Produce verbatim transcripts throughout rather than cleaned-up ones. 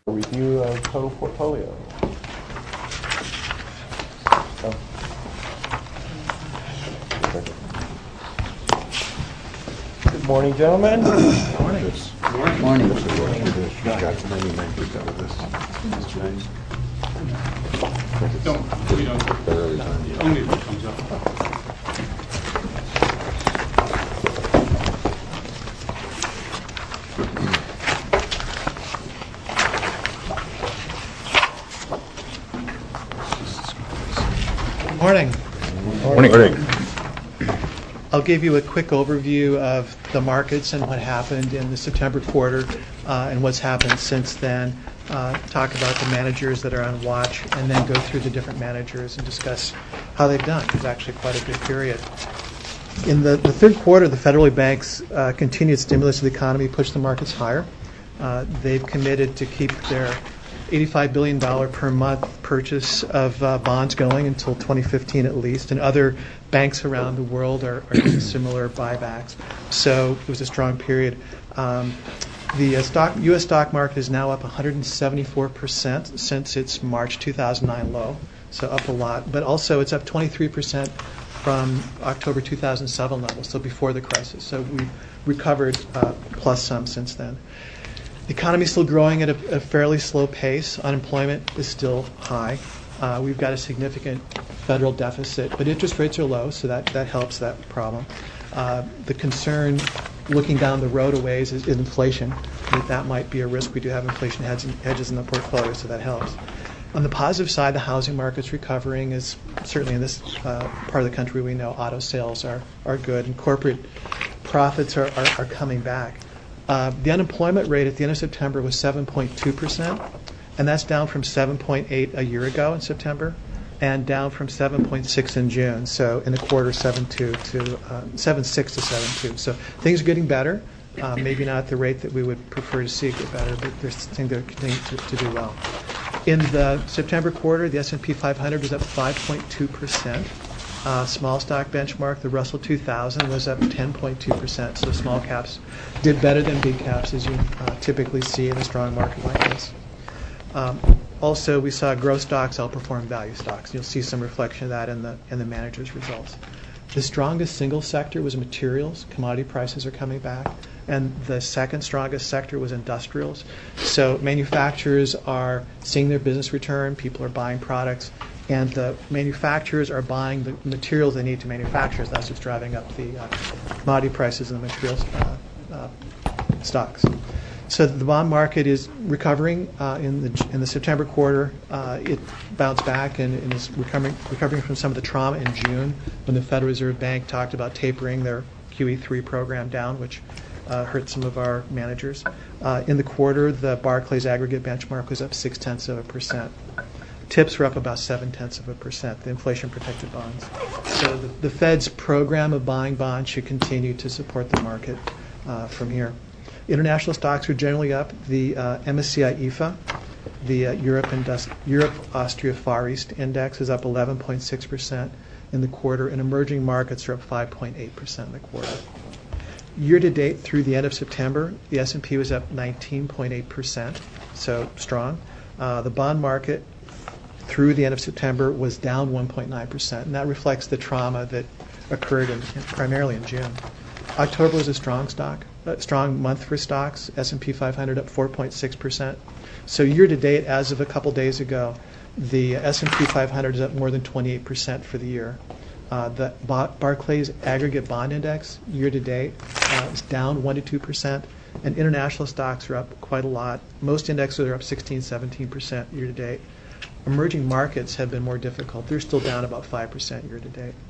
Review of total portfolio. Oh. Good morning, gentlemen. Good morning. Good morning. Don't, we don't, only if it comes up. Morning. Morning. Morning. I'll give you a quick overview of the markets and what happened in the September quarter uh, and what's happened since then. Uh, talk about the managers that are on watch, and then go through the different managers and discuss how they've done. It's actually quite a good period. In the, the third quarter, the federal banks uh, continued stimulus of the economy, pushed the markets higher. Uh, they've committed to keep their eighty-five billion dollars per month purchase of uh, bonds going until twenty fifteen at least, and other banks around the world are, are doing similar buybacks. So it was a strong period. Um, the uh, stock, U S stock market is now up one hundred seventy-four percent since its March two thousand nine low, so up a lot. But also it's up twenty-three percent from October two thousand seven levels, so before the crisis. So we've recovered uh, plus some since then. The economy is still growing at a, a fairly slow pace. Unemployment is still high. Uh, we've got a significant federal deficit, but interest rates are low, so that, that helps that problem. Uh, the concern looking down the road a ways is, is inflation. That, that might be a risk. We do have inflation hedge, hedges in the portfolio, so that helps. On the positive side, the housing market's recovering. Is certainly in this uh, part of the country we know auto sales are, are good, and corporate profits are, are, are coming back. Uh, the unemployment rate at the end of September was seven point two percent, and that's down from seven point eight a year ago in September, and down from seven point six in June. So in the quarter, seven point two to uh, seven point six to seven point two. So things are getting better. Uh, maybe not at the rate that we would prefer to see get better, but they're seem to continue to, to do well. In the September quarter, the S and P five hundred was up five point two percent. Uh, small stock benchmark, the Russell two thousand, was up ten point two percent. So small caps did better than big caps, as you uh, typically see in a strong market like this. Um, also, we saw growth stocks outperform value stocks. You'll see some reflection of that in the in the managers' results. The strongest single sector was materials. Commodity prices are coming back. And the second strongest sector was industrials. So manufacturers are seeing their business return. People are buying products. And the manufacturers are buying the materials they need to manufacture. That's what's driving up the uh, commodity prices and the materials uh, uh, stocks. So the bond market is recovering uh, in the in the September quarter. Uh, it bounced back and, and is recovering recovering from some of the trauma in June when the Federal Reserve Bank talked about tapering their Q E three program down, which uh, hurt some of our managers. Uh, in the quarter, the Barclays aggregate benchmark was up six tenths of a percent. Tips were up about seven tenths of a percent, the inflation-protected bonds. So the, the Fed's program of buying bonds should continue to support the market uh, from here. International stocks are generally up. The uh, M S C I E F A, the uh, Europe, Indust- Europe Austria Far East Index, is up eleven point six percent in the quarter, and emerging markets are up five point eight percent in the quarter. Year-to-date through the end of September, the S and P was up nineteen point eight percent, so strong. Uh, the bond market through the end of September was down one point nine percent, and that reflects the trauma that occurred in, in, primarily in June. October was a strong stock, a strong month for stocks. S and P five hundred up four point six percent. So year to date, as of a couple days ago, the S and P five hundred is up more than twenty-eight percent for the year. Uh, the Bar- Barclays aggregate bond index year to date uh, is down one to two percent, and international stocks are up quite a lot. Most indexes are up sixteen, seventeen percent year to date. Emerging markets have been more difficult. They're still down about five percent year to date.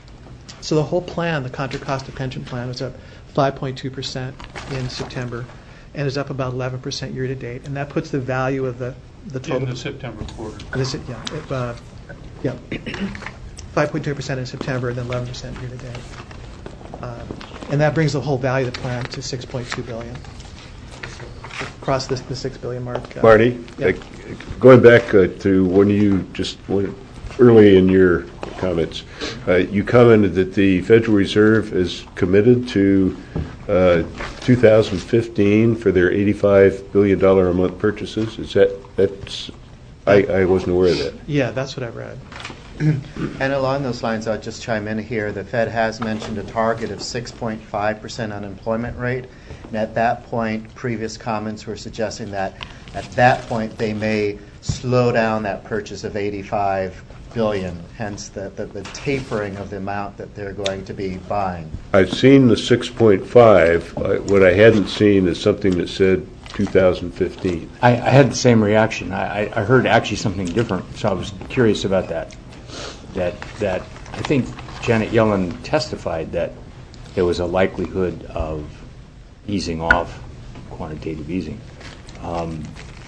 So the whole plan, the Contra Costa pension plan, was up five point two percent in September and is up about eleven percent year to date. And that puts the value of the, the total. In the September quarter. This, yeah, it, uh, yeah. five point two percent in September and then eleven percent year to date. Uh, and that brings the whole value of the plan to six point two billion dollars. Across the, the six billion mark. Uh, Marty, yeah. uh, going back uh, to when you just when, early in your comments, uh, you commented that the Federal Reserve is committed to uh, two thousand fifteen for their eighty-five billion dollars a month purchases. Is that, that's, I, I wasn't aware of that. Yeah, that's what I read. And along those lines, I'll just chime in here. The Fed has mentioned a target of six point five percent unemployment rate. And at that point, previous comments were suggesting that at that point they may slow down that purchase of eighty-five billion dollars, hence the, the, the tapering of the amount that they're going to be buying. I've seen the six point five. Uh, what I hadn't seen is something that said two thousand fifteen. I, I had the same reaction. I, I heard actually something different, so I was curious about that. That that I think Janet Yellen testified that there was a likelihood of easing off, quantitative easing. Um,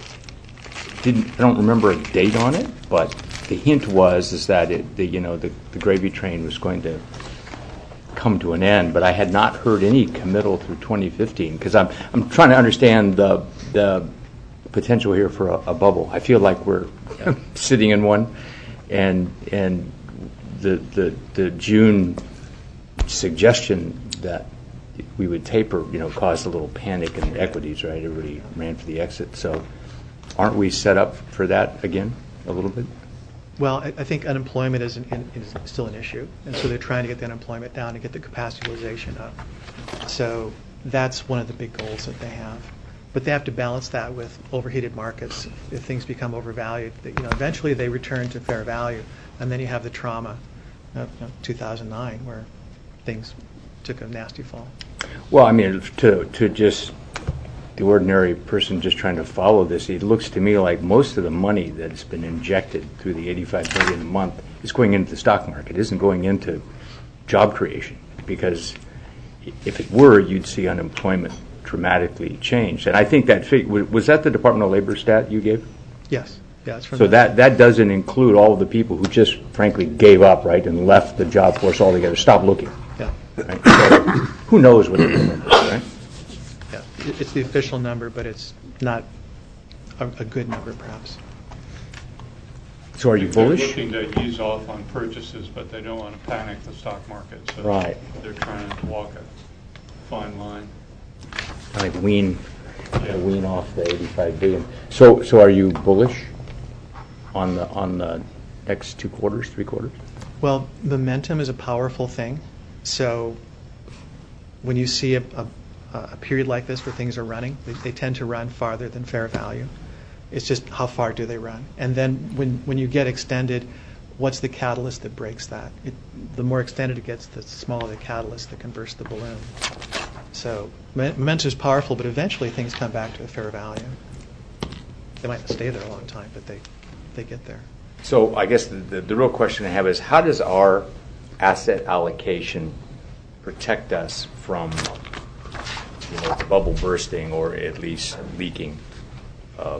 didn't I don't remember a date on it, but the hint was is that it, the you know the, the gravy train was going to come to an end. But I had not heard any committal through twenty fifteen because I'm I'm trying to understand the the potential here for a, a bubble. I feel like we're sitting in one, and and the the the June suggestion that we would taper, you know, caused a little panic in equities, right? Everybody ran for the exit. So aren't we set up for that again a little bit? Well, I I think unemployment is, an, is still an issue, and so they're trying to get the unemployment down and get the capacity utilization up. So that's one of the big goals that they have. But they have to balance that with overheated markets. If things become overvalued, you know, eventually they return to fair value, and then you have the trauma of you know, two thousand nine where things took a nasty fall. Well, I mean, to to just the ordinary person just trying to follow this, it looks to me like most of the money that's been injected through the eighty-five billion dollars a month is going into the stock market. It isn't going into job creation, because if it were, you'd see unemployment dramatically change. And I think that fig- was that the Department of Labor stat you gave? Yes. Yeah, it's from So the- that that doesn't include all of the people who just frankly gave up, right, and left the job force altogether, stopped looking. Yeah. Right? So who knows what it is, right? Yeah. It- It's the official number, but it's not a, a good number, perhaps. So are you They're bullish? looking to ease off on purchases, but they don't want to panic the stock market. So Right. they're trying to walk a fine line. Like wean, Yeah. wean off the eighty-five billion. So, so are you bullish on the on the next two quarters, three quarters? Well, momentum is a powerful thing. So when you see a, a, a period like this where things are running, they, they tend to run farther than fair value. It's just how far do they run? And then when, when you get extended, what's the catalyst that breaks that? It, the more extended it gets, the smaller the catalyst that can burst the balloon. So momentum is powerful, but eventually things come back to a fair value. They might not stay there a long time, but they, they get there. So I guess the, the, the real question I have is, how does our asset allocation protect us from, you know, the bubble bursting or at least leaking? Um,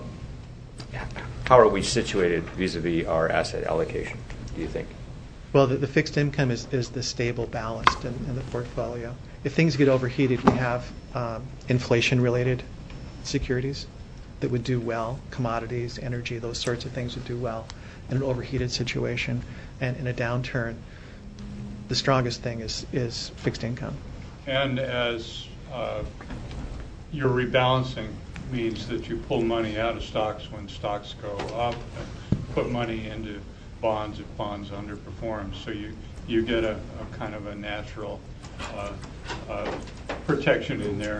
how are we situated vis-a-vis our asset allocation, do you think? Well, the, the fixed income is, is the stable ballast in, in the portfolio. If things get overheated, we have um, inflation-related securities that would do well, commodities, energy, those sorts of things would do well in an overheated situation. And in a downturn, the strongest thing is, is fixed income. And as uh, your rebalancing means that you pull money out of stocks when stocks go up and put money into bonds if bonds underperform. So you, you get a, a kind of a natural uh, uh, protection in there.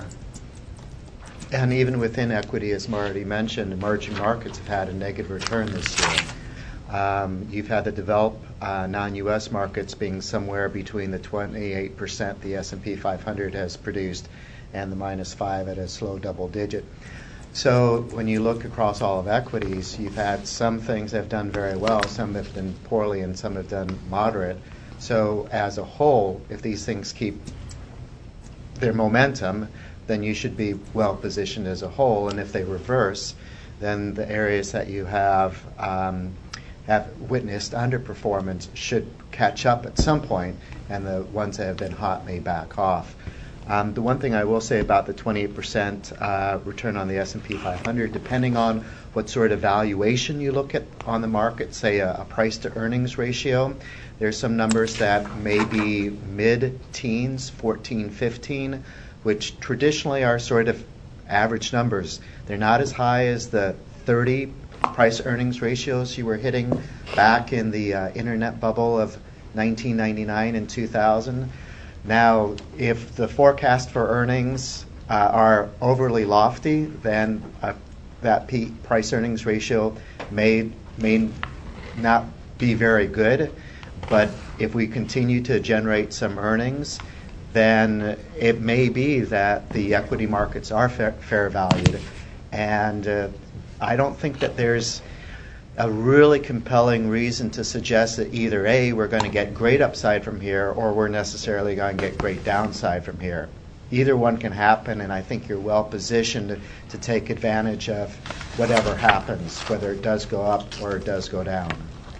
And even within equity, as Marty mentioned, emerging markets have had a negative return this year. Um, you've had the developed uh, non-U S markets being somewhere between the twenty-eight percent the S and P five hundred has produced and the minus five at a slow double digit. So when you look across all of equities, you've had some things that have done very well, some have done poorly, and some have done moderate. So as a whole, if these things keep their momentum, then you should be well positioned as a whole. And if they reverse, then the areas that you have um, have witnessed underperformance should catch up at some point, and the ones that have been hot may back off. Um, the one thing I will say about the twenty-eight percent uh, return on the S and P five hundred, depending on what sort of valuation you look at on the market, say a, a price to earnings ratio, there's some numbers that may be mid-teens, fourteen, fifteen, which traditionally are sort of average numbers. They're not as high as the thirty price earnings ratios you were hitting back in the uh, internet bubble of nineteen ninety-nine and two thousand. Now, if the forecast for earnings uh, are overly lofty, then uh, that P price earnings ratio may may not be very good. But if we continue to generate some earnings, then it may be that the equity markets are fair, fair valued. And uh, I don't think that there's a really compelling reason to suggest that either A, we're going to get great upside from here, or we're necessarily going to get great downside from here. Either one can happen, and I think you're well positioned to, to take advantage of whatever happens, whether it does go up or it does go down.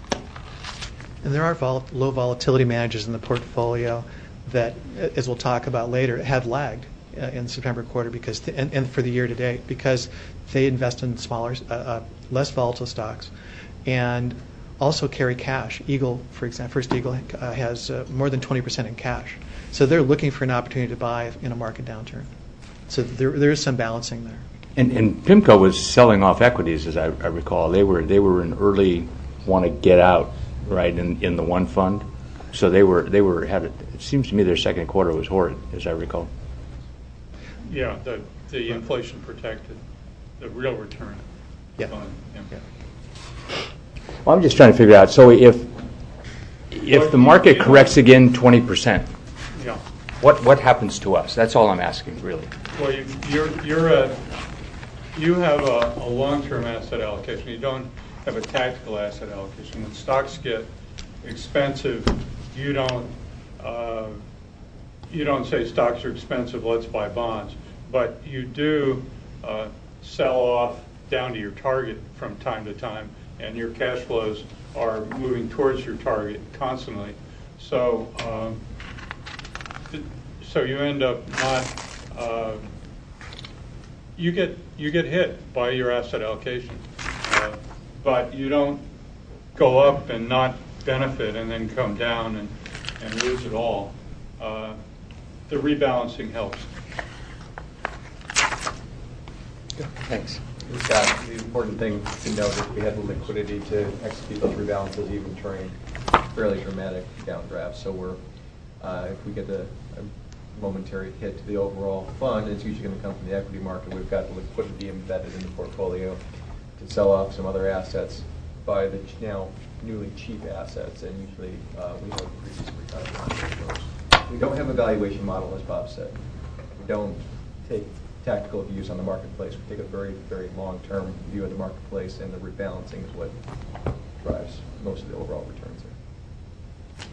And there are vol- low volatility managers in the portfolio that, as we'll talk about later, have lagged uh, in the September quarter because, th- and, and for the year to date, because they invest in smaller, uh, uh, less volatile stocks, and also carry cash. Eagle, for example, First Eagle uh, has uh, more than twenty percent in cash, so they're looking for an opportunity to buy in a market downturn. So there there is some balancing there. And, and PIMCO was selling off equities, as I, I recall. They were they were an early want to get out, right, in, in the one fund. So they were they were had it, it seems to me their second quarter was horrid, as I recall. Yeah, the, the inflation protected, the real return. Yeah. fund, yeah. Yeah. Well, I'm just trying to figure out, so if if the market corrects again twenty percent, Yeah. what what happens to us? That's all I'm asking, really. Well, you, you're, you're a, you have a, a long-term asset allocation. You don't have a tactical asset allocation. When stocks get expensive, you don't, uh, you don't say stocks are expensive, let's buy bonds. But you do uh, sell off down to your target from time to time, and your cash flows are moving towards your target constantly. So, um, th- so you end up not. Uh, you get you get hit by your asset allocation, uh, but you don't go up and not benefit and then come down and, and lose it all. Uh, the rebalancing helps. Thanks. Yeah, the important thing to note is we had the liquidity to execute those rebalances even during fairly dramatic downdrafts. So we're, uh, if we get a, a momentary hit to the overall fund, it's usually going to come from the equity market. We've got the liquidity embedded in the portfolio to sell off some other assets, buy the now newly cheap assets, and usually uh, we have increases retirement on those. We don't have a valuation model, as Bob said. We don't take tactical views on the marketplace. We take a very, very long-term view of the marketplace, and the rebalancing is what drives most of the overall returns there.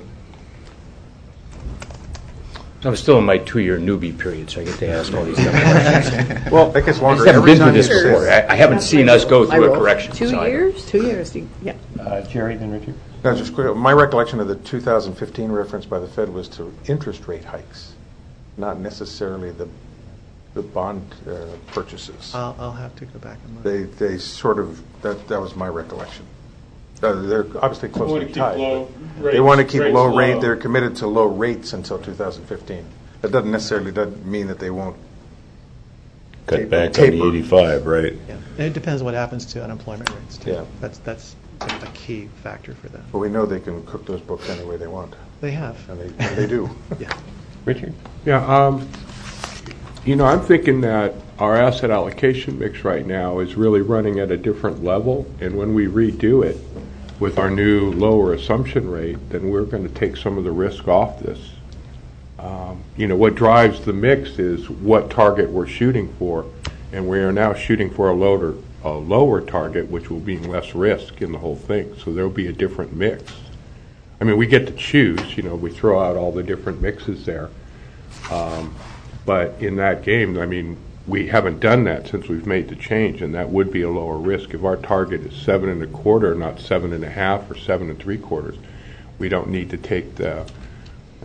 I'm still in my two-year newbie period, so I get to ask all these dumb questions. Well, that gets I longer just haven't every been through time you this say before. it. I, I haven't seen us go through a correction. Two so I don't- years? Two years, yeah. Uh, Jerry, then Richard. No, just quick. My recollection of the two thousand fifteen reference by the Fed was to interest rate hikes, not necessarily the the bond uh, purchases. I'll, I'll have to go back and look. They they sort of that that was my recollection. Uh, they're obviously They wanna closely keep tied. low but they rates- want to keep rates low low. rate. They're committed to low rates until two thousand fifteen. That doesn't necessarily doesn't mean that they won't. Cut back on Taper. the eighty-five, right? Yeah. And it depends what happens to unemployment rates, too. Yeah. That's, that's a key factor for them. But we know they can cook those books any way they want, They have. and they and they do. Yeah. Richard? Yeah, um, you know, I'm thinking that our asset allocation mix right now is really running at a different level, and when we redo it with our new lower assumption rate, then we're going to take some of the risk off this. Um, you know, what drives the mix is what target we're shooting for, and we are now shooting for a lower, a lower target, which will mean less risk in the whole thing. So there'll be a different mix. I mean, we get to choose, you know, we throw out all the different mixes there. Um, but in that game, I mean, we haven't done that since we've made the change, and that would be a lower risk. If our target is seven and a quarter, not seven and a half or seven and three quarters, we don't need to take the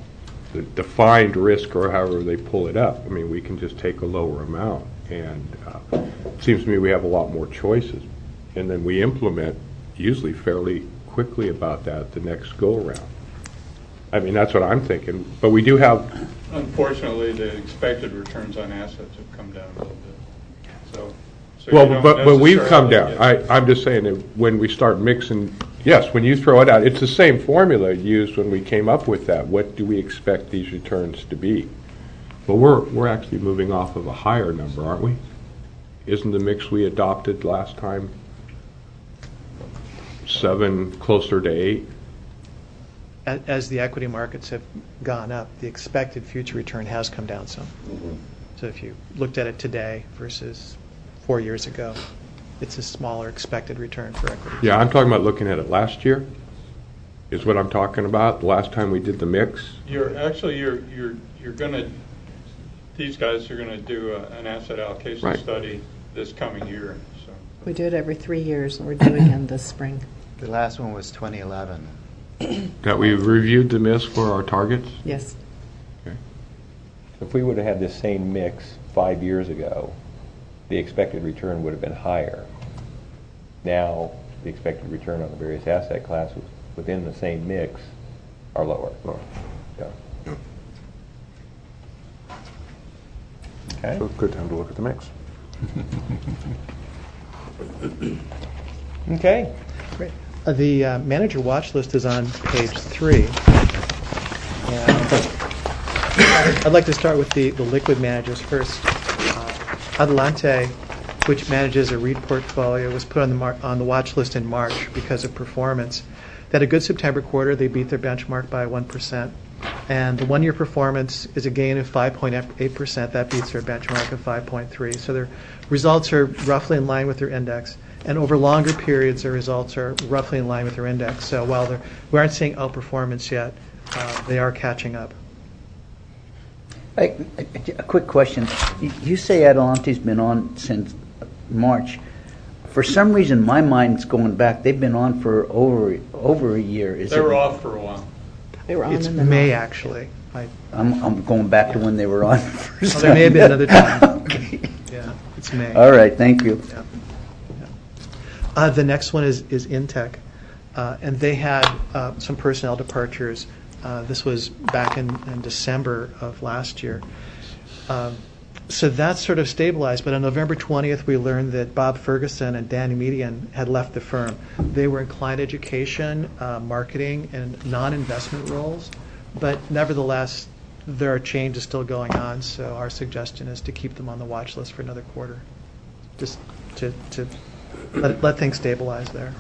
the defined risk or however they pull it up. I mean, we can just take a lower amount. And uh, it seems to me we have a lot more choices. And then we implement usually fairly quickly about that the next go-around. I mean, that's what I'm thinking. But we do have... Unfortunately, the expected returns on assets have come down a little bit. So, so Well, you don't but, but we've come down. necessarily get- I, I'm just saying that when we start mixing, yes, when you throw it out, it's the same formula used when we came up with that. What do we expect these returns to be? But we're, we're actually moving off of a higher number, aren't we? Isn't the mix we adopted last time seven, closer to eight? A- As the equity markets have gone up, the expected future return has come down some. So if you looked at it today versus four years ago, it's a smaller expected return for equity. Yeah, I'm talking about looking at it last year, is what I'm talking about, the last time we did the mix. You're, actually, you're, you're, you're gonna, these guys are gonna do a- an asset allocation Right. study this coming year, so. We do it every three years, and we're doing it again this spring. The last one was twenty eleven. That we reviewed the M I S for our targets? Yes. If we would have had this same mix five years ago, the expected return would have been higher. Now, the expected return on the various asset classes within the same mix are lower. Yeah. Okay. So good time to look at the mix. Okay. Great. Uh, The uh, manager watch list is on page three. And I'd like to start with the, the liquid managers first. Uh, Adelante, which manages a REIT portfolio, was put on the mar- on the watch list in March because of performance. They had a good September quarter. They beat their benchmark by one percent. And the one-year performance is a gain of five point eight percent. That beats their benchmark of five point three. So their results are roughly in line with their index. And over longer periods, their results are roughly in line with their index. So while they're- we aren't seeing outperformance yet, uh, they are catching up. A a quick question. You- You say Atalante's been on since March. For some reason, my mind's going back. They've been on for over over a year. Is They it? were off for a while. They were on It's and then May, off. actually. I, I'm, I'm going back to when they were on. For well, there may have been another time. Okay. Yeah, it's May. All right. Thank you. Yeah. Yeah. Uh, the next one is, is Intech, uh, and they had uh, some personnel departures. Uh, this was back in, in December of last year. Um, so that's sort of stabilized, but on November twentieth, we learned that Bob Ferguson and Danny Median had left the firm. They were in client education, uh, marketing, and non-investment roles, but nevertheless, there are changes still going on, so our suggestion is to keep them on the watch list for another quarter, just to, to let, let things stabilize there.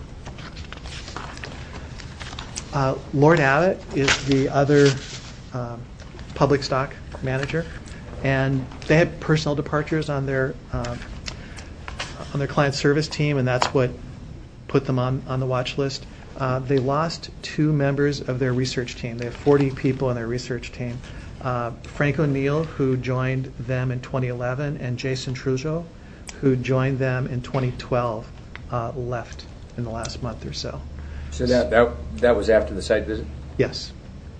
Uh, Lord Abbott is the other um, public stock manager, and they had personnel departures on their um, on their client service team, and that's what put them on, on the watch list. Uh, they lost two members of their research team. They have forty people on their research team. Uh, Frank O'Neill, who joined them in twenty eleven, and Jason Trujo, who joined them in twenty twelve, uh, left in the last month or so. So that, that, that was after the site visit? Yes.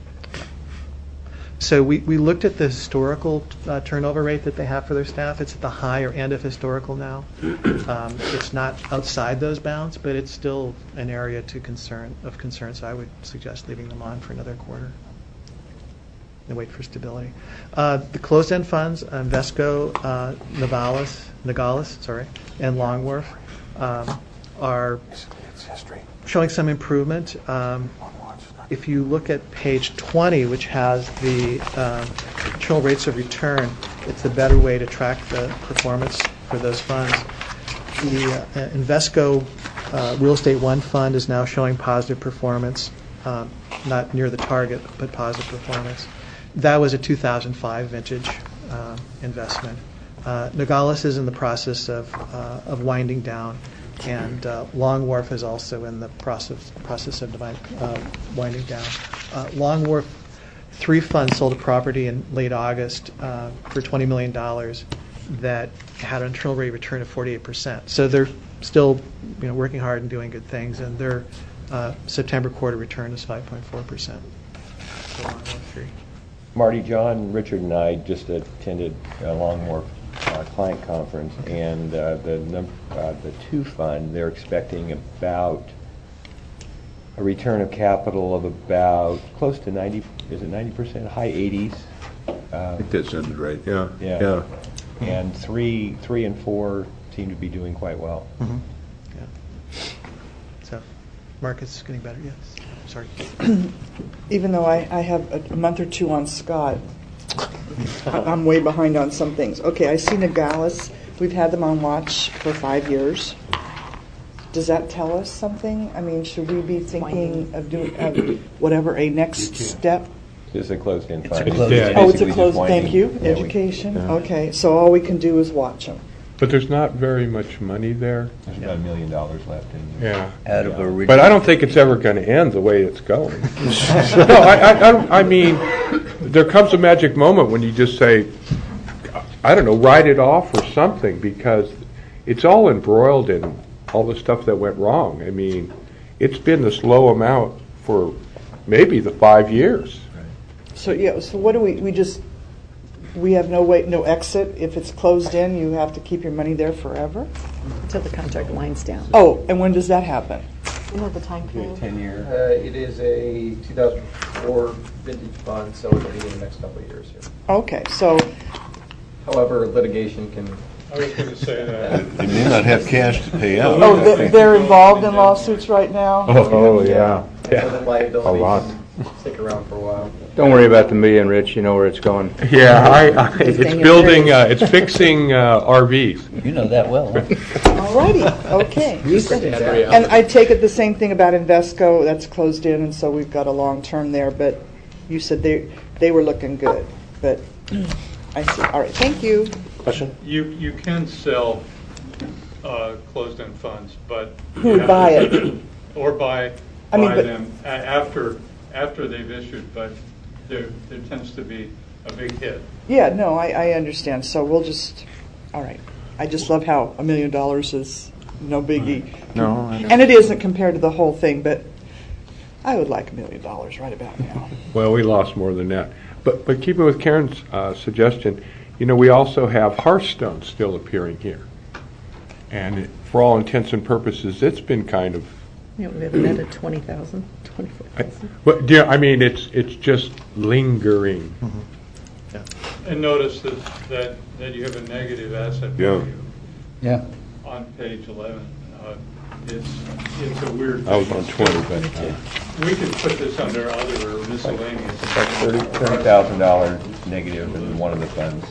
So we, we looked at the historical uh, turnover rate that they have for their staff. It's at the higher end of historical now. Um, it's not outside those bounds, but it's still an area to concern of concern. So I would suggest leaving them on for another quarter and wait for stability. Uh, the closed-end funds, uh, Invesco, uh, Navalis, Nagalis, sorry, and Long Wharf, um, are showing some improvement. Um, If you look at page twenty, which has the um, internal rates of return, it's a better way to track the performance for those funds. The uh, Invesco uh, Real Estate One fund is now showing positive performance, um, not near the target, but positive performance. That was a two thousand five vintage uh, investment. Uh, Nogales is in the process of, uh, of winding down. And uh, Long Wharf is also in the process process of divine, uh, winding down. Uh, Long Wharf, three funds sold a property in late August uh, for twenty million dollars that had an internal rate of return of forty-eight percent. So they're still, you know, working hard and doing good things, and their uh, September quarter return is five point four percent. So Long Wharf three. Marty, John, Richard, and I just attended a Longmore uh, client conference, and uh, the num- uh, the two fund, they're expecting about a return of capital of about close to ninety. Is it ninety percent? High eighties. I think that sounded right, yeah. Yeah. Yeah. And three, three and four seem to be doing quite well. Mm-hmm. Yeah. So, market's getting better, yes. Sorry. Even though I, I have a, a month or two on Scott, I- I'm way behind on some things. Okay, I see Nogales. We've had them on watch for five years. Does that tell us something? I mean, should we be thinking of doing of whatever a next step? It's a closed-end It's a fund. closed- It's Oh, it's a basically just closed. winding- Thank you. yeah, we- Education. yeah. Okay, so all we can do is watch them. But there's not very much money there. There's about a million dollars left in. Yeah. Out of a But I don't think it's ever going to end the way it's going. No, I, I, I, don't, I mean, there comes a magic moment when you just say, I don't know, write it off or something, because it's all embroiled in all the stuff that went wrong. I mean, it's been this low amount for maybe the five years. So yeah, so what do we, we just, we have no way, no exit? If it's closed in, you have to keep your money there forever? Until the contract winds down. Oh, and when does that happen? You know the time period? Ten-year. Uh, It is a two thousand four vintage fund, so it'll be in the next couple of years here. Okay, so, However, litigation can. I was going to say that. They may not have cash to pay out. oh, they're- they're involved in lawsuits right now? Oh, yeah. And so the liability A lot. can stick around for a while. Don't worry about the million, Rich. You know where it's going. Yeah, I, I, it's thing is building, uh, it's fixing uh, R Vs. You know that well, huh? All righty, okay. And I take it the same thing about Invesco, that's closed in, and so we've got a long term there, but you said they, they were looking good, but I see, all right, thank you. Question? You, you can sell uh, closed-end funds, but. Who would buy it? Or buy, I mean, buy but- them a- after, after they've issued, but there, there tends to be a big hit. Yeah, no, I, I understand, so we'll just, all right. I just love how a million dollars is no biggie. No, I don't. And it isn't compared to the whole thing, but I would like a million dollars right about now. Well, we lost more than that. But, but keeping with Karen's uh, suggestion, you know, we also have Hearthstone still appearing here. And it- for all intents and purposes, it's been kind of, You know, we have a net of twenty thousand, twenty-four thousand. but, yeah, I mean, it's, it's just lingering. And notice that, that, that you have a negative asset Yeah. value Yeah. on page eleven. Uh, It's, it's a weird. I was thing. on twenty, but, uh, We could put this under other or miscellaneous. It's like thirty thirty thousand dollars negative in one of the funds.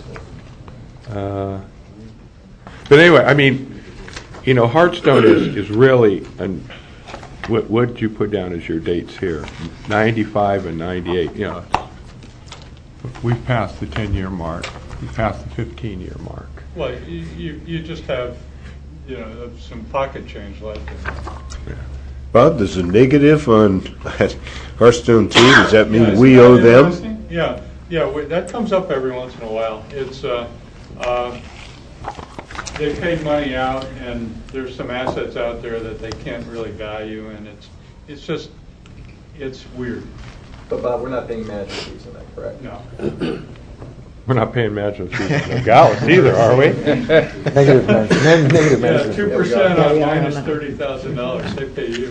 Uh, But anyway, I mean, you know, Hearthstone is, is really, and what what did you put down as your dates here? ninety-five and ninety-eight, you know. We've passed the ten-year mark. We've passed the fifteen-year mark. Well, you, you you just have, you know, some pocket change left in it. Bob, there's a negative on Hearthstone two. Does that Yeah, mean isn't we that owe them? interesting? Yeah, yeah, we- that comes up every once in a while. It's, uh, uh, they paid money out, and there's some assets out there that they can't really value, and it's, it's just, it's weird. But Bob, we're not paying management fees on that, correct? No. We're not paying management fees in Nogales either, are we? Negative management, negative Yeah, management. two percent Yeah, on yeah, I minus don't know. thirty thousand dollars, they pay you.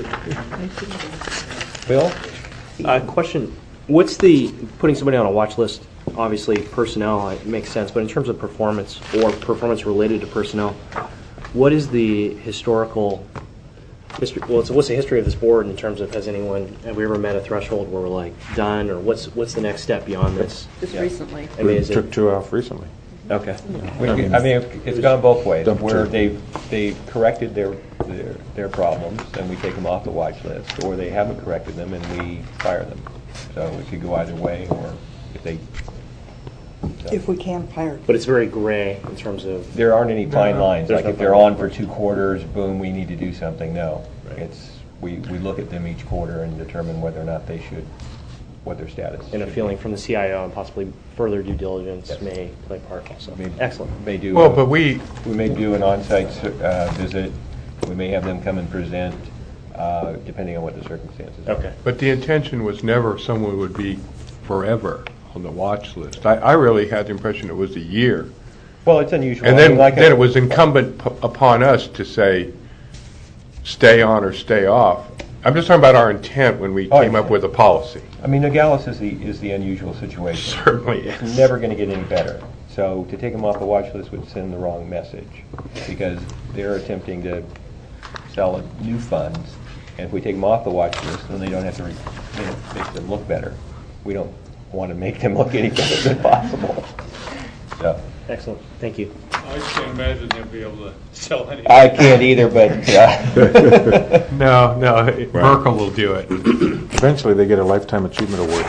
Bill? Uh, question, what's the, putting somebody on a watch list, obviously personnel, it makes sense, but in terms of performance or performance related to personnel, what is the historical history, well, it's, what's the history of this board in terms of, has anyone, have we ever met a threshold where we're like, done, or what's, what's the next step beyond this? Just recently. I mean, is Took it, two off recently. okay. We- I mean, it's gone both ways, Dump where two. they've, they've corrected their, their, their problems, and we take them off the watch list, or they haven't corrected them, and we fire them. So it could go either way, or if they, so. If we can fire. But it's very gray in terms of, There aren't any fine lines, There's like no if they're fine on for two quarters, boom, we need to do something, no. It's, we, we look at them each quarter and determine whether or not they should, what their status and a should feeling be. from the C I O and possibly further due diligence Yes. may play part also. May- Excellent. May do. Well, a- but we, We may do an on-site uh, visit, we may have them come and present, uh, depending on what the circumstances are. Okay. but the intention was never someone would be forever on the watch list. I, I really had the impression it was a year. Well, it's unusual. And I then, mean, like then a- it was incumbent p- upon us to say, stay on or stay off. I'm just talking about our intent when we Oh, came yeah. up with a policy. I mean, Nogales is the, is the unusual situation. Certainly It's is. never going to get any better. So to take them off the watch list would send the wrong message, because they're attempting to sell new funds, and if we take them off the watch list, then they don't have to re- you know, make them look better. We don't want to make them look any better than possible. So Excellent, thank you. I can't imagine they'll be able to sell any. I can't either, but uh, No, no, Merkel will do it. Eventually, they get a Lifetime Achievement Award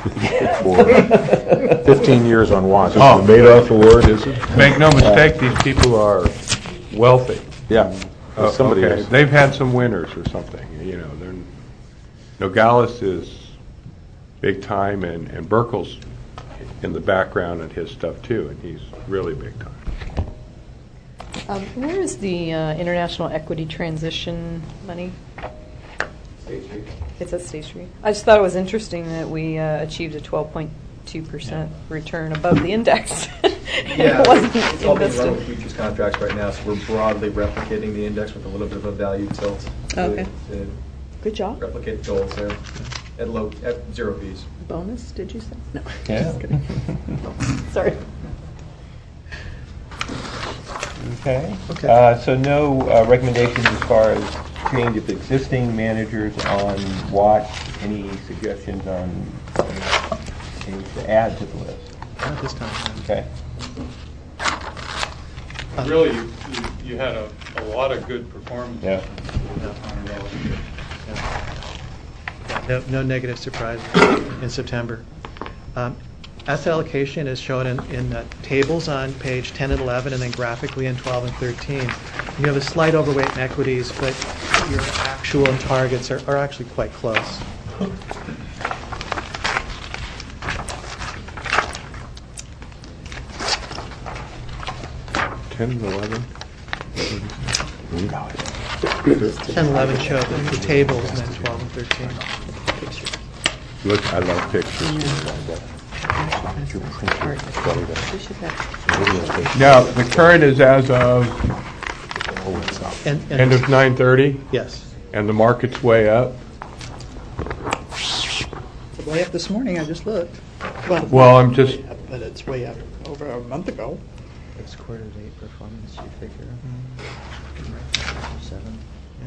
for fifteen years on watch. Oh. The Madoff Award, is it? Make no mistake, these people are wealthy. Yeah, Oh, somebody okay. is. They've had some winners or something, you know. They're, Nogales is big time, and, and Burkle's in the background and his stuff too, and he's really big time. Um, Where is the uh, international equity transition money? State Street. It's at State Street. I just thought it was interesting that we uh, achieved a twelve point two percent return above the index. Yeah, It wasn't it's all being run invested. with futures contracts right now, so we're broadly replicating the index with a little bit of a value tilt. to- Okay. to Good job. replicate goals there at low, at zero fees. Bonus, did you say? No. yeah. Just kidding. Sorry. Okay. Okay. Uh, So no uh, recommendations as far as change of existing managers on watch? Any suggestions on any to add to the list? Not this time. Okay. Really, you, you- you had a, a lot of good performance. Yeah. on relative. No, no negative surprises in September. Um, Asset allocation is shown in, in uh, tables on page ten and eleven, and then graphically in twelve and thirteen. You have a slight overweight in equities, but your actual and targets are, are actually quite close. ten and eleven? ten, eleven show the, the tables, and then twelve and thirteen. Look, I love pictures. We should have. Now, the current is as of And, and end of nine thirty, yes. and the market's way up. It's way up this morning, I just looked. Well, Well, I'm just, way up, but it's way up over a month ago. It's quarter to eight performance, you figure. Seven.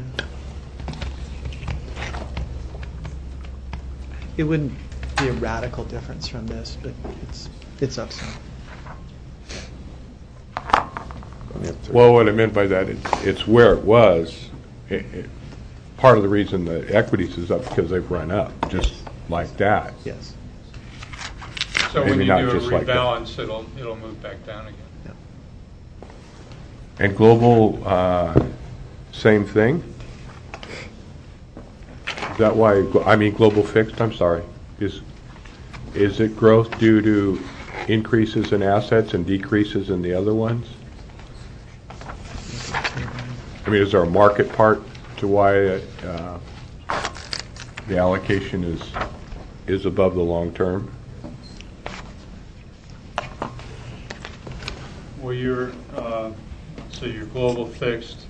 It wouldn't be a radical difference from this, but it's it's up some. well, what I meant by that, it's, it's where it was. It- it- Part of the reason the equities is up because they've run up, just like that. Yes. So when Maybe you not do a just like that. rebalance, it'll, it'll move back down again. And global, uh, same thing? Is that why, I mean, global fixed, I'm sorry. Is, is it growth due to increases in assets and decreases in the other ones? I mean, is there a market part to why uh, the allocation is, is above the long term? Well, your, uh, so your global fixed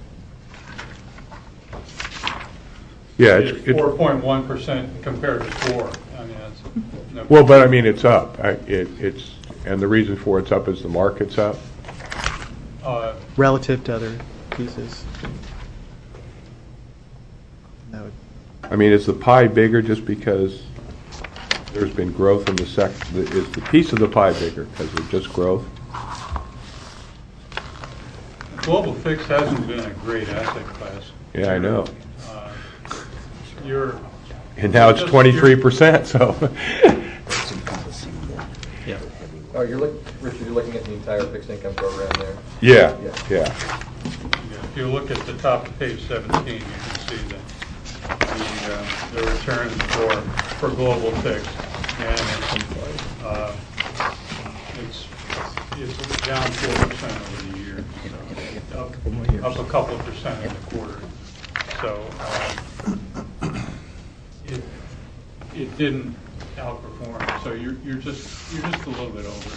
Yeah, is it's, it's, four point one percent compared to four. I mean, that's. no- well, but I mean, it's up. I- It, it's, and the reason for it's up is the market's up. Uh, Relative to other pieces. That would, I mean, is the pie bigger just because there's been growth in the sec, the- is the piece of the pie bigger because of just growth? Global fixed hasn't been a great asset class. Yeah, I know. Uh, You're. And now it's just- twenty-three percent, so. yeah. Oh, you're look, Richard, you're looking at the entire fixed income program there. Yeah, Yeah. yeah. Yeah, if you look at the top of page seventeen, you can see that the, uh, the returns for, for global fixed. And it's, uh, it's, it's down four percent over the year. So up, up a couple of percent in the quarter. So, uh, it, it didn't outperform. So you're, you're just, you're just a little bit over.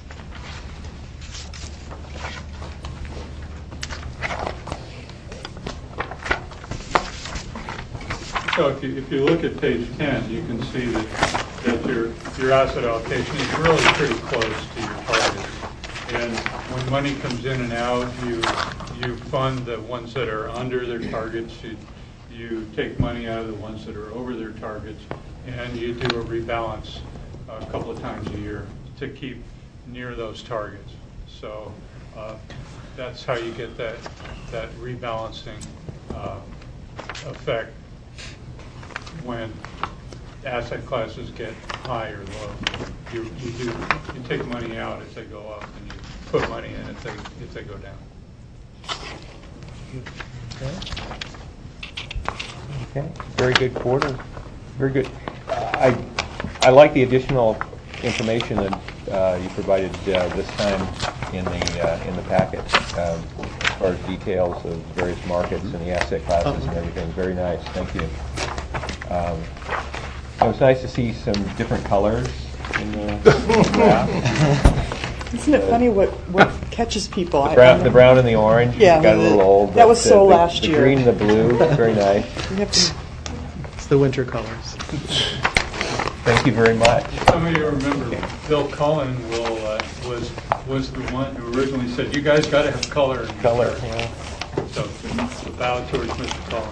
So if you, if you look at page ten, you can see that, that your, your asset allocation is really pretty close to your targets. And when money comes in and out, you, you fund the ones that are under their targets, you, you take money out of the ones that are over their targets, and you do a rebalance a couple of times a year to keep near those targets. So uh, that's how you get that, that rebalancing uh, effect when asset classes get high or low. You, you do you take money out if they go up, and you put money in if they if they go down. Okay. Okay. Very good quarter. Very good. I I like the additional information that uh, you provided uh, this time in the uh, in the packet, um, as far as details of various markets and the asset classes and everything. Very nice. Thank you. Um, it was nice to see some different colors in the graph. Isn't it funny what, what catches people? The brown, the brown and the orange Yeah, got a the- little old. that was but, so uh, the, last the year. green and the blue, very nice. We have to- It's the winter colors. Thank you very much. Some of you remember Bill Cullen will, uh, was was the one who originally said, "You guys got to have color." in your Color, chart." yeah. So, so bow towards Mister Cullen.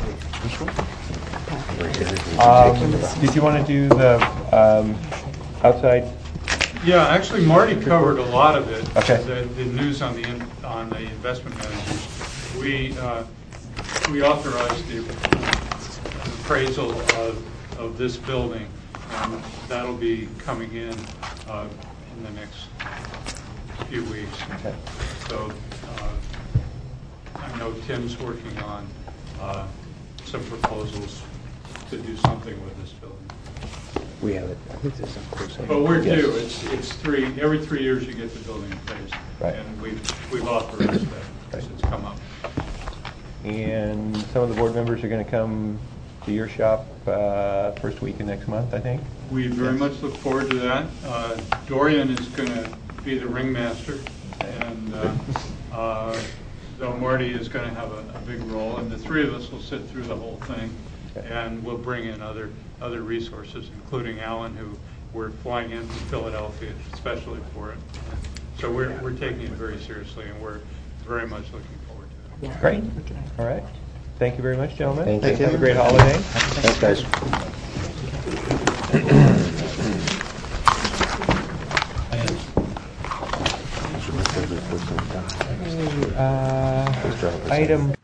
Um, did you want to do the um, outside? Yeah, actually, Marty covered a lot of it. Okay. The, the news on the in, on the investment managers. We uh, we authorized the appraisal of of this building, and that'll be coming in uh, in the next few weeks. Okay. So uh, I know Tim's working on uh, some proposals to do something with this building. We have it. I think there's some close. But we're Yes. due. It's it's three every three years you get the building appraised, Right. and we've we've authorized that because it's come up. And some of the board members are going to come to your shop uh, first week of next month, I think. We very much look forward to that. Uh, Dorian is going to be the ringmaster, and uh, uh, so Marty is going to have a, a big role, and the three of us will sit through the whole thing, and we'll bring in other other resources, including Alan, who we're flying in from Philadelphia especially for it. So we're we're taking it very seriously, and we're very much looking forward to it. Great. All right. Thank you very much, gentlemen. Thank you. Have a great holiday. Thanks, guys. Uh, item